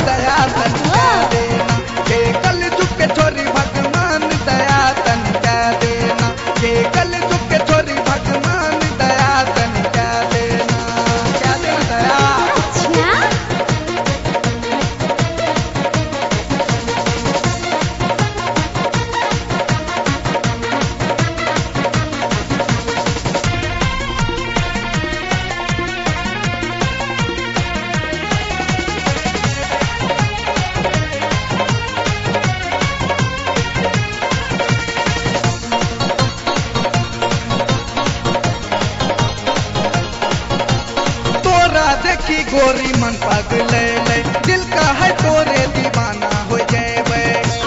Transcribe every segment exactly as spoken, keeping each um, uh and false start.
दया तनिका देना ये कल जुग के छोरी भगवान दया तनिका देना ये कल जुग के छोरी भगवान दया तनिका देना क्या देना दया देखी गोरी मन पागल ले दिल का है तोरे दीवाना हो जाए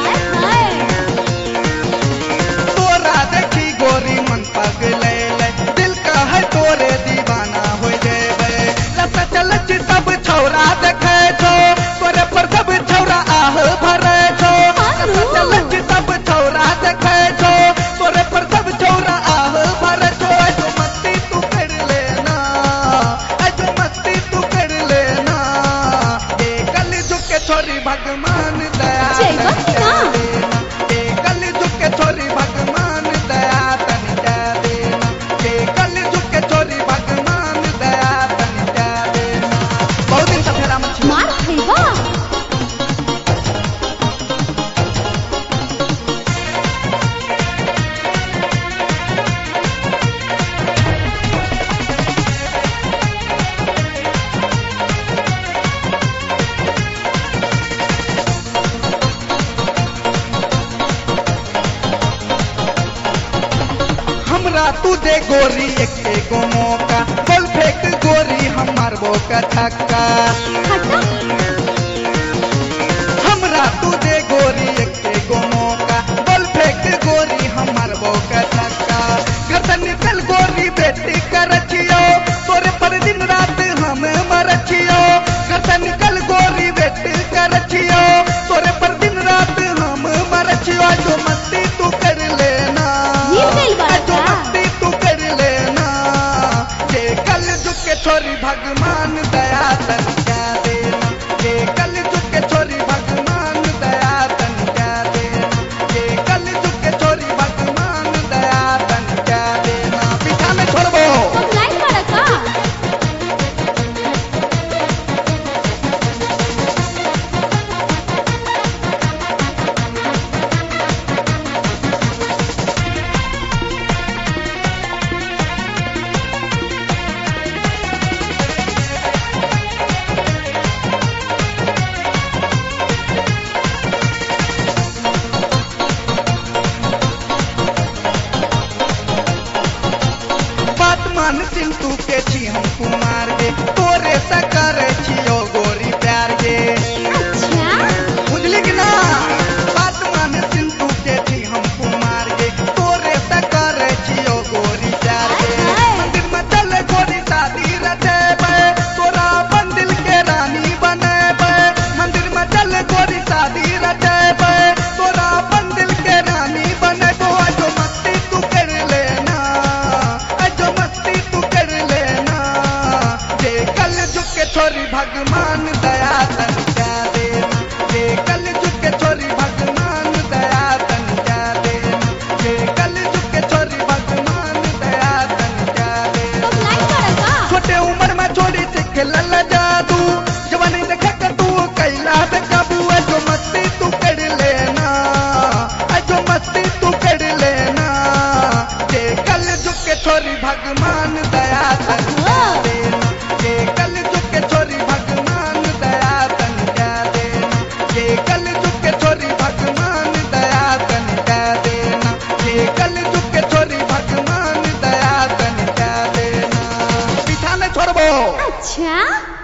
तोरा देखी गोरी मन पागल ले दिल का है तोरे दीवाना हो जाए लता चलच सब छौरा देखे छो तोरे पर सब छौरा आह भरे छो लता चलच सब छौरा देखे छो तोरे पर सब छौरा आह भरे छो जो मस्ती तू कर लेना जो मस्ती तू कर लेना ये कल जुग के छोरी भगवान दया तनिका देना ये कल जुग के छोरी भगवान दया तनिका देना ये कल जुग के छोरी भगवान दया तनिका देना बहुत दिन से फेरा मत मार खइबा हमरा तू दे गोरी एक एगो मौका बोल फेंक गोरी हम मारबो का छक्का हमरा तू दे गोरी एक एगो मौका बोल फेंक गोरी हम मारबो का छक्का घर से निकल गोरी बेटी कर छियो तोरे पर दिन रात हम मर छियो घर से निकल गोरी बेटी कर छियो तोरे पर दिन रात हम मर छियो जो मस्ती तू कर लेना छोरी भगवान दया तनिका देना ये कल जुग के छोरी भगवान दया तनिका देना ये कल जुग के छोरी भगवान दया तनिका देना पीछा में छोड़बो हम लाइन पर का मान सिंह तू के छी हम कुमार गे तोरे से करे छियो गोरी प्यार गे बुझली कि ना बात मान सिंह तू के छी हम कुमार गे तोरे से करे छियो गोरी प्यार गे मंदिर में चल गोरी शादी रचेबे तोरा अपन दिल के रानी बनेबे मंदिर में चल गोरी शादी रचेबे तोरा अपन दिल के रानी बनेबो जो मस्ती तू कर लेना जो मस्ती तू कर लेना ये कल जुग के छोरी भगवान दया तनिका देना ये कल जुग के छोरी भगवान दया तनिका देना ये कल जुग के छोरी भगवान दया तनिका देना छोटे उम्र में छोड़ी सिख लल जादू जवानी देखा कर तू कैला बेकाबू जो मस्ती तू कर लेना जो मस्ती तू कर लेना ये कल जुग के छोरी भगवान दया तनिका देना ये कल जुग के छोरी भगवान दया तनिका देना ये कल जुग के छोरी भगवान दया तनिका देना ये कल जुग के छोरी भगवान दया तनिका देना पीछा में छोड़बो अच्छा।